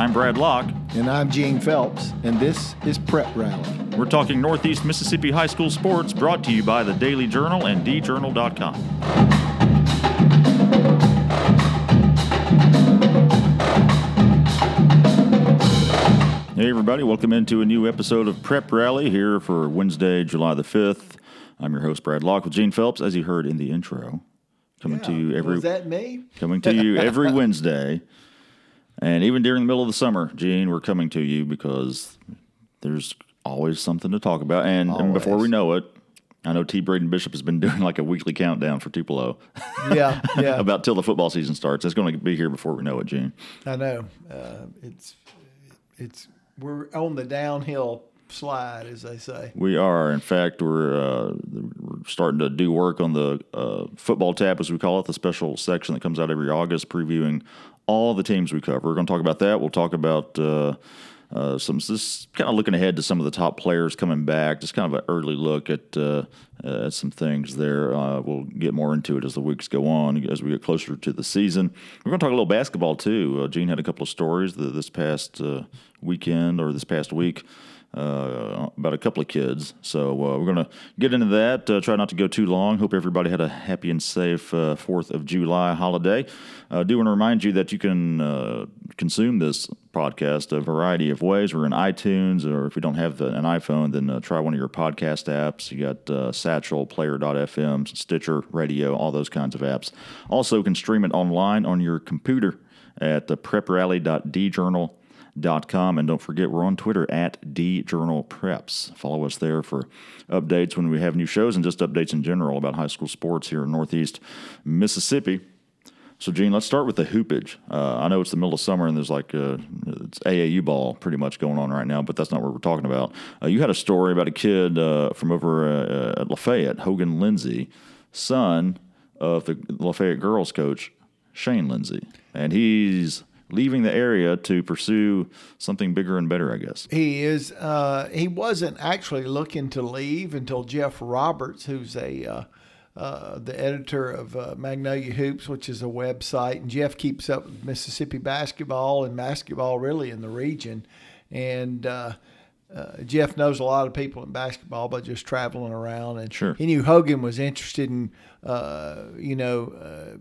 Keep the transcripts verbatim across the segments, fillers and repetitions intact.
I'm Brad Locke. And I'm Gene Phelps, and this is Prep Rally. We're talking Northeast Mississippi high school sports, brought to you by the Daily Journal and d journal dot com. Hey everybody, welcome into a new episode of Prep Rally here for Wednesday, July the fifth. I'm your host, Brad Locke, with Gene Phelps, as you heard in the intro. Coming yeah, to you every was that me? Coming to you every Wednesday. And even during the middle of the summer, Gene, we're coming to you because there's always something to talk about. And, and before we know it, I know T. Braden Bishop has been doing like a weekly countdown for Tupelo. Yeah, yeah. About till the football season starts. It's going to be here before we know it, Gene. I know. Uh, it's it's we're on the downhill slide, as they say. We are. In fact, we're, uh, we're starting to do work on the uh, football tab, as we call it, the special section that comes out every August, previewing all the teams we cover. We're going to talk about that. We'll talk about uh, uh, some, just kind of looking ahead to some of the top players coming back, just kind of an early look at, uh, at some things there. Uh, we'll get more into it as the weeks go on, as we get closer to the season. We're going to talk a little basketball, too. Uh, Gene had a couple of stories this past uh, weekend or this past week. Uh, about a couple of kids. So uh, we're going to get into that. Uh, try not to go too long. Hope everybody had a happy and safe uh, fourth of July holiday. I uh, do want to remind you that you can uh, consume this podcast a variety of ways. We're in iTunes, or if you don't have the, an iPhone, then uh, try one of your podcast apps. You got uh, Satchel, Player dot f m, Stitcher, Radio, all those kinds of apps. Also, you can stream it online on your computer at uh, prep rally dot d journal dot com. And don't forget, we're on Twitter at DJournalPreps. Follow us there for updates when we have new shows and just updates in general about high school sports here in Northeast Mississippi. So, Gene, let's start with the hoopage. Uh, I know it's the middle of summer and there's like uh, it's A A U ball pretty much going on right now, but that's not what we're talking about. Uh, you had a story about a kid uh, from over uh, at Lafayette, Hogan Lindsay, son of the Lafayette girls coach, Shane Lindsay. And he's leaving the area to pursue something bigger and better, I guess. He is. Uh, he wasn't actually looking to leave until Jeff Roberts, who's a uh, uh, the editor of uh, Magnolia Hoops, which is a website, and Jeff keeps up with Mississippi basketball and basketball really in the region. And uh, uh, Jeff knows a lot of people in basketball by just traveling around. And sure. He knew Hogan was interested in, uh, you know, uh,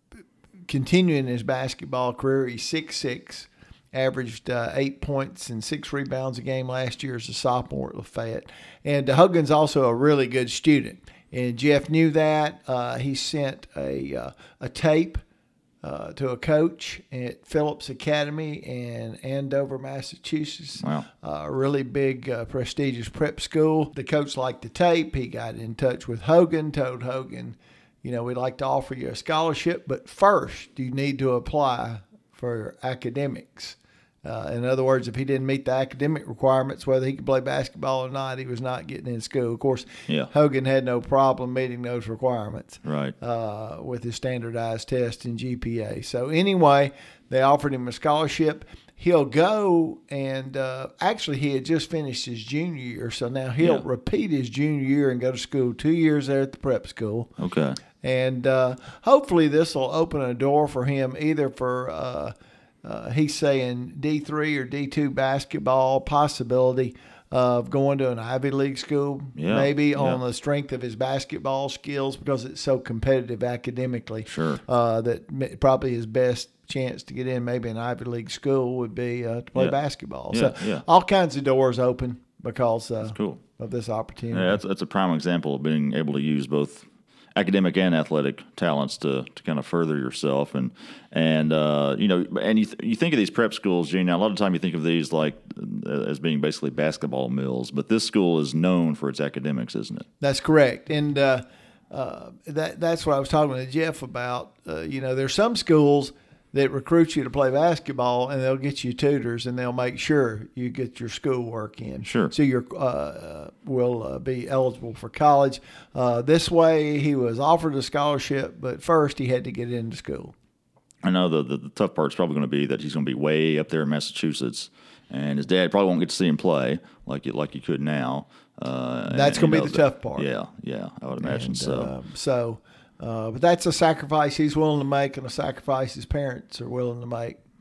continuing his basketball career. He's six foot six, averaged uh, eight points and six rebounds a game last year as a sophomore at Lafayette. And uh, Hogan's also a really good student. And Jeff knew that. Uh, he sent a uh, a tape uh, to a coach at Phillips Academy in Andover, Massachusetts. Wow. Uh, a really big, uh, prestigious prep school. The coach liked the tape. He got in touch with Hogan, told Hogan, you know, we'd like to offer you a scholarship, but first you need to apply for academics. Uh, in other words, if he didn't meet the academic requirements, whether he could play basketball or not, he was not getting in school. Of course, yeah. Hogan had no problem meeting those requirements right. uh, with his standardized test and G P A. So anyway, they offered him a scholarship. He'll go, and uh, actually he had just finished his junior year, so now he'll yeah. repeat his junior year and go to school two years there at the prep school. Okay. And uh, hopefully this will open a door for him either for, uh, uh, he's saying D three or D two basketball, possibility of going to an Ivy League school, yeah. maybe yeah. on the strength of his basketball skills, because it's so competitive academically. Sure. Uh, that probably his best chance to get in maybe an Ivy League school would be uh, to play yeah. basketball. Yeah, so yeah. all kinds of doors open because uh, that's cool. of this opportunity. Yeah, that's, that's a prime example of being able to use both academic and athletic talents to, to kind of further yourself. And, and uh, you know, and you, th- you think of these prep schools, Gene, now a lot of time you think of these like as being basically basketball mills, but this school is known for its academics, isn't it? That's correct. And uh, uh, that that's what I was talking to Jeff about. Uh, you know, there's some schools that recruit you to play basketball, and they'll get you tutors, and they'll make sure you get your schoolwork in. Sure. So you uh, will uh, be eligible for college. Uh, this way, he was offered a scholarship, but first he had to get into school. I know the, the, the tough part's probably going to be that he's going to be way up there in Massachusetts, and his dad probably won't get to see him play like you, like you could now. Uh, That's going to be the that, tough part. Yeah, yeah, I would imagine and, so. Uh, so, uh, but that's a sacrifice he's willing to make, and a sacrifice his parents are willing to make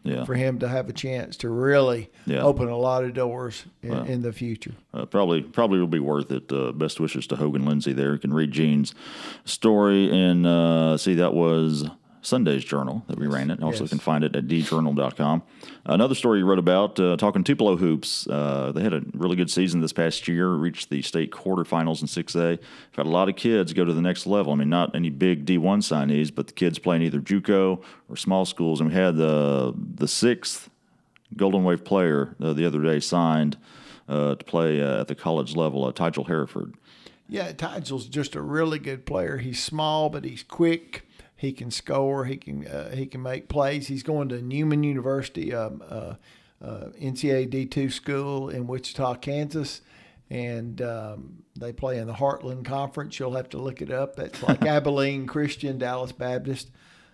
yeah. for him to have a chance to really yeah. open a lot of doors in, well, in the future. Uh, probably probably will be worth it. Uh, best wishes to Hogan Lindsay there. You can read Gene's story and uh, see that was Sunday's Journal that we yes. ran it. Also yes. can find it at d journal dot com. Another story you wrote about, uh, talking Tupelo hoops. Uh, they had a really good season this past year, reached the state quarterfinals in six A. We've had a lot of kids go to the next level. I mean, not any big D one signees, but the kids playing either JUCO or small schools. And we had the, the sixth Golden Wave player uh, the other day signed uh, to play uh, at the college level, uh, Tygel Hereford. Yeah, Tygel's just a really good player. He's small, but he's quick. He can score. He can uh, he can make plays. He's going to Newman University, um, uh, uh, N C A A D two school in Wichita, Kansas, and um, they play in the Heartland Conference. You'll have to look it up. That's like Abilene Christian, Dallas Baptist,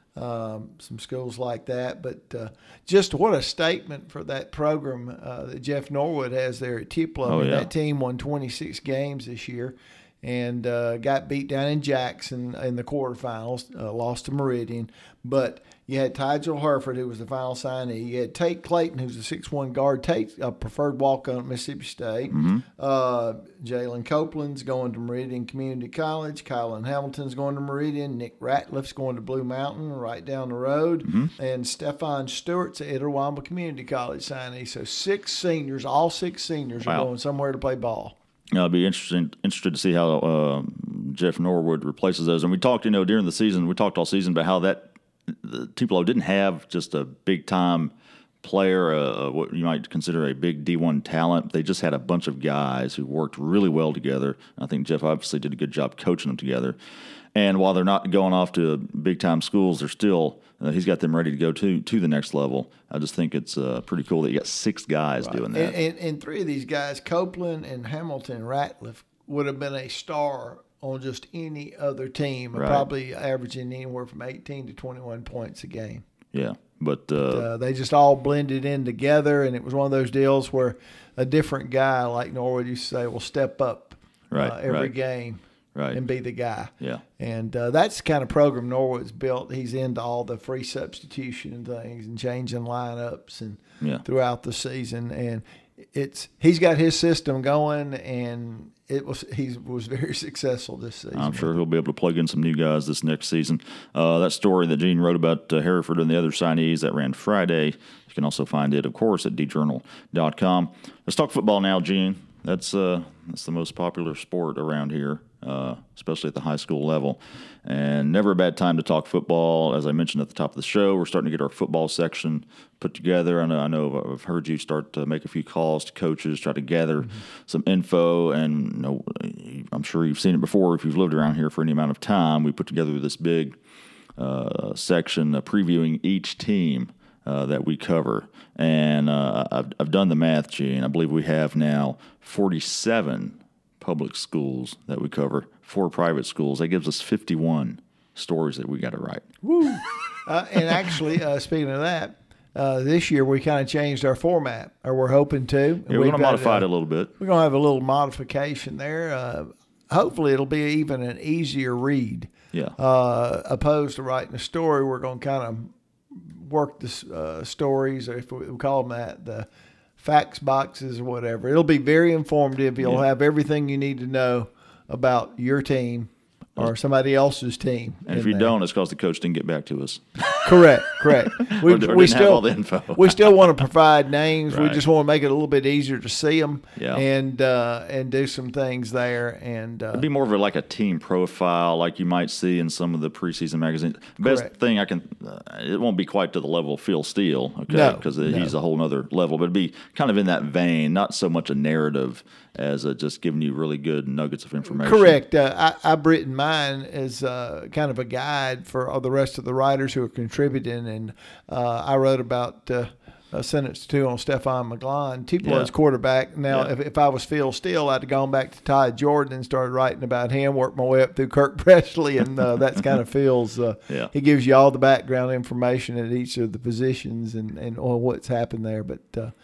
um, some schools like that. But uh, just what a statement for that program uh, that Jeff Norwood has there at Tupelo. Oh, I mean, yeah. That team won twenty-six games this year. And uh, got beat down in Jackson in the quarterfinals, uh, lost to Meridian. But you had Tygel Hereford, who was the final signee. You had Tate Clayton, who's a six one guard. Tate, a preferred walk-on at Mississippi State. Mm-hmm. Uh, Jalen Copeland's going to Meridian Community College. Kylan Hamilton's going to Meridian. Nick Ratliff's going to Blue Mountain, right down the road. Mm-hmm. And Stefan Stewart's at Itawamba Community College signee. So six seniors, all six seniors Wow. are going somewhere to play ball. I'll be interested interested to see how uh, Jeff Norwood replaces those. And we talked, you know, during the season, we talked all season about how that the Tupelo didn't have just a big time player, uh, what you might consider a big D one talent. They just had a bunch of guys who worked really well together. I think Jeff obviously did a good job coaching them together. And while they're not going off to big time schools, they're still uh, he's got them ready to go to to the next level. I just think it's uh, pretty cool that you got six guys Right. doing that. And, and, and three of these guys, Copeland and Hamilton, Ratliff, would have been a star on just any other team, Right. probably averaging anywhere from eighteen to twenty-one points a game. Yeah, but uh, Uh, they just all blended in together, and it was one of those deals where a different guy, like Norwood used to say, will step up Right, uh, every right. game right, and be the guy. yeah. And uh, that's the kind of program Norwood's built. He's into all the free substitution and things and changing lineups and Yeah. throughout the season. And it's he's got his system going, and it was he was very successful this season. I'm sure he'll be able to plug in some new guys this next season. Uh, that story that Gene wrote about uh, Hereford and the other signees, that ran Friday. You can also find it, of course, at d journal dot com. Let's talk football now, Gene. That's uh, that's the most popular sport around here, uh, especially at the high school level. And never a bad time to talk football. As I mentioned at the top of the show, we're starting to get our football section put together. I know, I know I've heard you start to make a few calls to coaches, try to gather mm-hmm. some info. And you know, I'm sure you've seen it before if you've lived around here for any amount of time. We put together this big uh, section uh, previewing each team Uh, that we cover. And uh, I've, I've done the math, Gene. I believe we have now forty-seven public schools that we cover, four private schools. That gives us fifty-one stories that we got to write. Woo! uh, and actually, uh, speaking of that, uh, this year we kind of changed our format, or we're hoping to. Yeah, we're going to modify it a little bit. We're going to have a little modification there. Uh, hopefully it'll be even an easier read. Yeah. Uh, opposed to writing a story, we're going to kind of work the uh, stories, or if we call them that, the facts boxes or whatever. It'll be very informative. You'll Yeah. have everything you need to know about your team or somebody else's team. And if in you there. don't, it's because the coach didn't get back to us. Correct, correct. We, Or- or we didn't have still all the info. we still want to provide names. We Right. just want to make it a little bit easier to see them Yeah. and uh, and do some things there. And uh, It'd be more of a, like a team profile, like you might see in some of the preseason magazines. Best Correct. thing I can, uh, it won't be quite to the level of Phil Steele, okay, No, because no. he's a whole other level. But it'd be kind of in that vein, not so much a narrative as uh, just giving you really good nuggets of information. Correct. Uh, I, I've written mine as uh, kind of a guide for all the rest of the writers who are contributing, and uh, I wrote about uh, a sentence or two on Stephon McGlon, Tupelo's Yeah. quarterback. Now, Yeah. if, if I was Phil Steele, I'd have gone back to Ty Jordan and started writing about him, worked my way up through Kirk Presley, and uh, that's kind of Phil's. Uh, Yeah. He gives you all the background information at each of the positions and, and on what's happened there. But uh,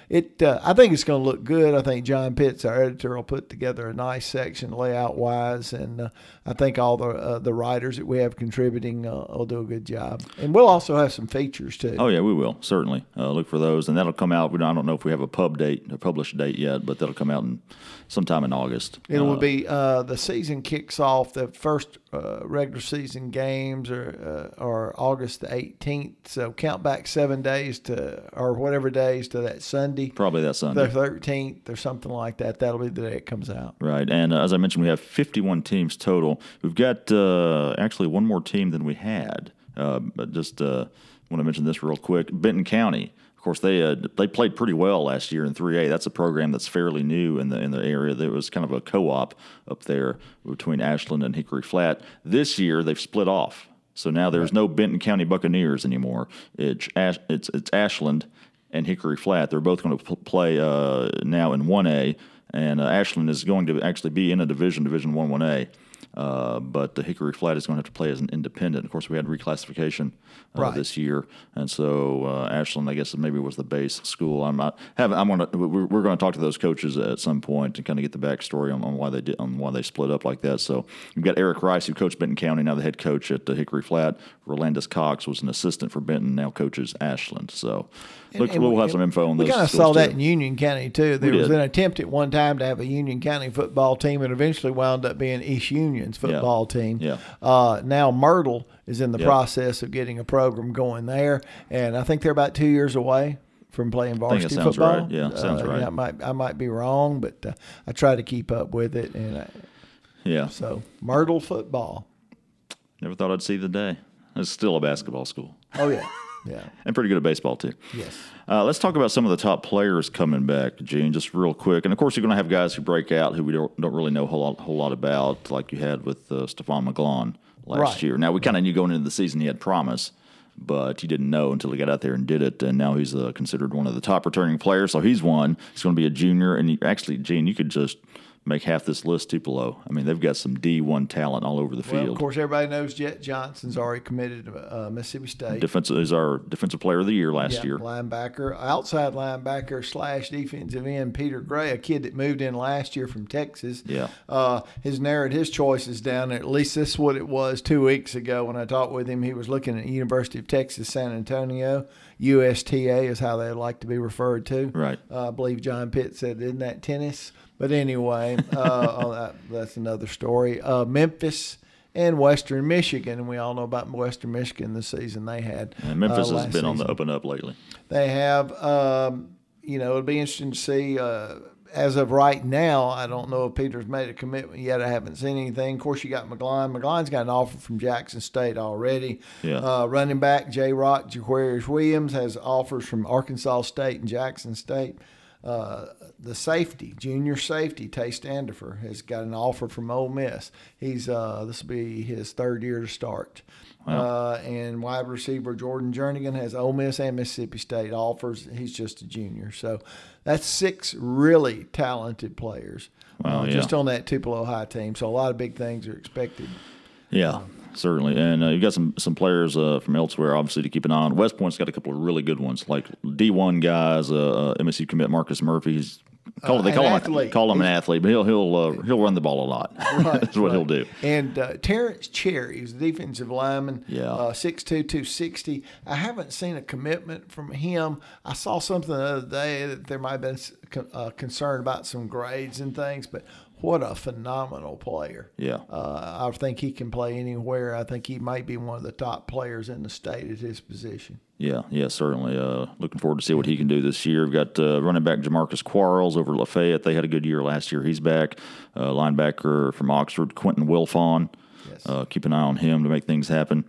it. Uh, I think it's going to look good. I think John Pitts, our editor, will put together a nice section layout wise, and uh, I think all the uh, the writers that we have contributing uh, will do a good job. And we'll also have some features too. Oh yeah, we will certainly uh, look for those, and that'll come out. I don't know if we have a pub date, a published date yet, but that'll come out in sometime in August. It uh, will be uh, the season kicks off. The first uh, regular season games are uh, are August the eighteenth. So count back seven days to or whatever days to that Sunday. Probably that Sunday, the thirteenth or something like that. That'll be the day it comes out. Right, and uh, as I mentioned, we have fifty-one teams total. We've got uh, actually one more team than we had. Uh, but just uh, want to mention this real quick. Benton County. Of course, they uh, they played pretty well last year in three A. That's a program that's fairly new in the in the area. There was kind of a co-op up there between Ashland and Hickory Flat. This year, they've split off. So now there's no Benton County Buccaneers anymore. It's Ash, it's it's Ashland and Hickory Flat. They're both going to play uh, now in one A, and uh, Ashland is going to actually be in a division, Division One, One A. Uh, but the Hickory Flat is going to have to play as an independent. Of course, we had reclassification uh, right. this year, and so uh, Ashland, I guess, maybe was the base school. I'm not having. I'm going to. We're, we're going to talk to those coaches at some point to kind of get the backstory on, on why they did on why they split up like that. So we've got Eric Rice, who coached Benton County, now the head coach at uh, Hickory Flat. Rolandis Cox was an assistant for Benton, now coaches Ashland. So and, look, and we'll we, have some info on we those. We kind of saw that in Union County too. There we was did. an attempt at one time to have a Union County football team, and eventually wound up being East Union's football yeah. team. Yeah. Uh, now Myrtle is in the yep. process of getting a program going there, and I think they're about two years away from playing varsity I think that sounds football. Right. Yeah, sounds uh, right. Yeah, I might I might be wrong, but uh, I try to keep up with it, and I, yeah. So Myrtle football. Never thought I'd see the day. It's still a basketball school. Oh yeah, yeah, and pretty good at baseball too. Yes. Uh, let's talk about some of the top players coming back, Gene, just real quick. And of course, you're going to have guys who break out who we don't, don't really know a whole lot, whole lot about, like you had with uh, Stephon McGlon last right. year. Now we kind of knew going into the season he had promise, but you didn't know until he got out there and did it. And now he's uh, considered one of the top returning players. So he's one. He's going to be a junior. And you, actually, Gene, you could just make half this list Tupelo. I mean, they've got some D one talent all over the well, field. Of course, everybody knows Jet Johnson's already committed to uh, Mississippi State. Defensive is our defensive player of the year last yeah, year. Linebacker, outside linebacker slash defensive end, Peter Gray, a kid that moved in last year from Texas. Yeah. Uh, his narrowed his choices down. At least this is what it was two weeks ago when I talked with him. He was looking at University of Texas San Antonio. U S T A is how they like to be referred to. Right. Uh, I believe John Pitt said, isn't that tennis? But anyway, uh, oh, that, that's another story. Uh, Memphis and Western Michigan, and we all know about Western Michigan this season they had. And Memphis uh, has been season. on the up and up lately. They have, um, you know, it'll be interesting to see. Uh, as of right now, I don't know if Peter's made a commitment yet. I haven't seen anything. Of course, you got McGlon. McGlon's got an offer from Jackson State already. Yeah. Uh, running back J. Rock Jaquarius Williams has offers from Arkansas State and Jackson State. Uh, the safety, junior safety, Tay Standifer, has got an offer from Ole Miss. He's uh, this will be his third year to start. Wow. Uh, and wide receiver Jordan Jernigan has Ole Miss and Mississippi State offers. He's just a junior. So that's six really talented players Wow, uh, yeah. just on that Tupelo High team. So a lot of big things are expected. Yeah, certainly. And uh, you've got some some players uh, from elsewhere, obviously, to keep an eye on. West Point's got a couple of really good ones, like D one guys, uh, uh, M S U commit Marcus Murphy. He's Call, Uh, they call an him athlete. call him an He's- athlete, but he'll he'll uh, he'll run the ball a lot. Right, That's what right. he'll do. And uh, Terrence Cherry, who's a defensive lineman, Yeah. uh, six two, two sixty. I haven't seen a commitment from him. I saw something the other day that there might have been s- con- uh, concern about some grades and things, but what a phenomenal player. Yeah. Uh, I think he can play anywhere. I think he might be one of the top players in the state at his position. Yeah, yeah, certainly. Uh, looking forward to see what he can do this year. We've got uh, running back Jamarcus Quarles over at Lafayette. They had a good year last year. He's back. Uh, linebacker from Oxford, Quentin Wilfon. Yes. Uh, keep an eye on him to make things happen.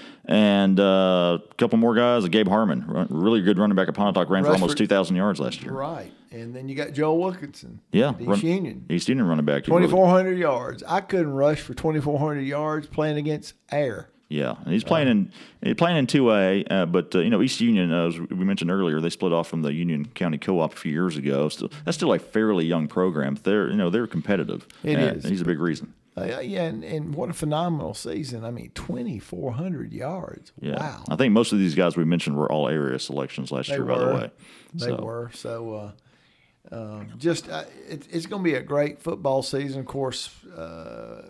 And uh, a couple more guys. Gabe Harmon, run, really good running back at Pontotoc, ran for Rushford. almost two thousand yards last year. Right. And then you got Joel Wilkinson. Yeah, at East run- Union. East Union running back. He really- twenty-four hundred yards. I couldn't rush for twenty-four hundred yards playing against air. Yeah, and he's playing in he's playing in two A, uh, but uh, you know East Union, uh, as we mentioned earlier, they split off from the Union County Co-op a few years ago. So that's still a fairly young program. They're you know they're competitive. It and is. He's a big reason. Uh, yeah, and, and what a phenomenal season. I mean, twenty-four hundred yards. Yeah. Wow. I think most of these guys we mentioned were all area selections last They year, were. by the way. They so. were. So, uh, uh, just uh, it, it's going to be a great football season. Of course, uh,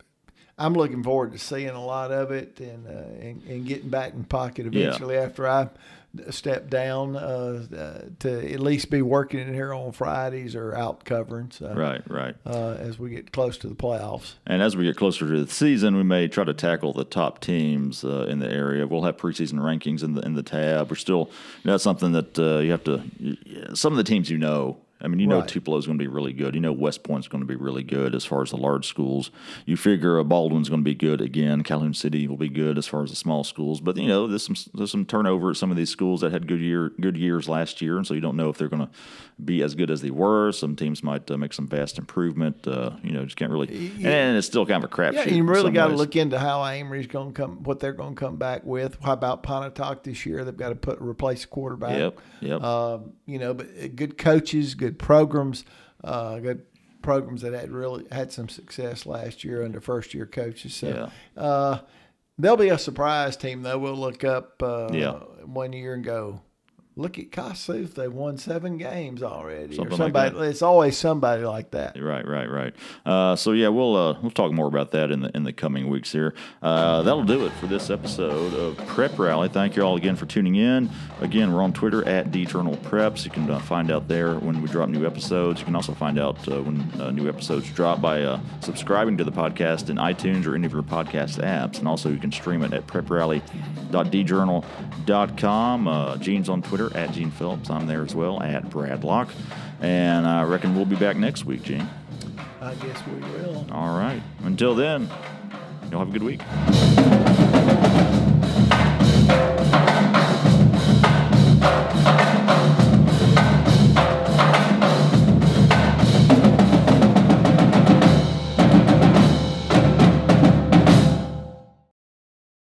I'm looking forward to seeing a lot of it and, uh, and, and getting back in pocket eventually yeah. after I step down uh, uh, to at least be working in here on Fridays or out covering. So, right, right. Uh, as we get close to the playoffs. And as we get closer to the season, we may try to tackle the top teams uh, in the area. We'll have preseason rankings in the in the tab. We're still you know, that's something that uh, you have to. Some of the teams you know. I mean, you know, Right. Tupelo is going to be really good. You know, West Point's going to be really good as far as the large schools. You figure uh, Baldwin's going to be good again. Calhoun City will be good as far as the small schools. But you know, there's some there's some turnover at some of these schools that had good year good years last year, and so you don't know if they're going to be as good as they were. Some teams might uh, make some vast improvement. Uh, you know, just can't really. Yeah. And it's still kind of a crapshoot. Yeah, you really got to ways. look into how Amory's going to come, what they're going to come back with. How about Pontotoc this year? They've got to put replace the quarterback. Yep, yep. Um, you know, but uh, good coaches, good programs, uh, good programs that had really had some success last year under first year coaches. So Yeah. uh, they'll be a surprise team though. We'll look up uh, Yeah. one year and go, look at Kossuth. They won seven games already. Something or like somebody. that. It's always somebody like that. Right, right, right. Uh, so yeah, we'll uh, we'll talk more about that in the in the coming weeks here. Uh, that'll do it for this episode of Prep Rally. Thank you all again for tuning in. Again, we're on Twitter at D Journal Preps. You can uh, find out there when we drop new episodes. You can also find out uh, when uh, new episodes drop by uh, subscribing to the podcast in iTunes or any of your podcast apps, and also you can stream it at prep rally dot d journal dot com. Uh, Gene's on Twitter at Gene Phillips. I'm there as well at Brad Locke. And I reckon we'll be back next week, Gene. I guess we will. All right. Until then, y'all have a good week.